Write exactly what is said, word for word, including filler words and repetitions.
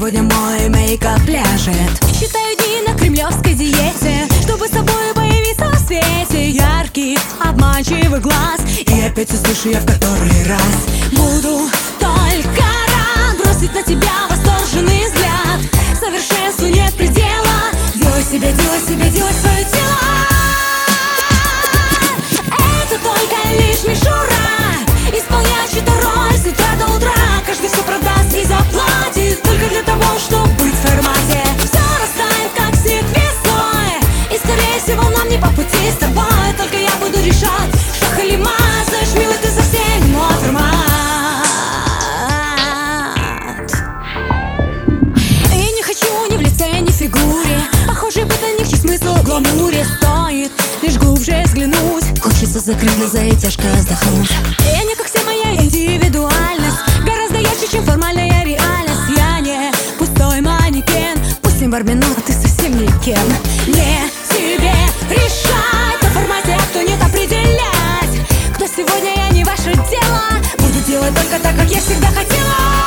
сегодня мой мейкап ляжет. Считаю дни на кремлевской диете, чтобы с тобой появиться в свете. Яркий, обманчивый глаз, и опять услышу я в который раз: буду только рад бросить на тебя восторженный взгляд. Совершенству нет предела, делай себе, делай себе, делай свое дело. Это только лишь мишура, исполнять чью-то роль с утра до утра. Каждый все продаст и заплатит только для того, чтобы быть в формате. Все растает, как снег весной, и скорее всего нам не по пути с тобой. Только я буду решать, что халима. Знаешь, милый, ты совсем не мой формат. И не хочу ни в лице, ни в фигуре похожий быть на них, чей смысл в гламуре. Стоит лишь глубже взглянуть, хочется закрыть глаза и тяжко вздохнуть. Я не как все, моя индивидуальность гораздо ярче, чем формальная реальность. Я не пустой манекен, пусть не Барби, но ты совсем не Кен. Не тебе решать на формате, а кто нет определять. Кто сегодня, я не ваше дело, буду делать только так, как я всегда хотела.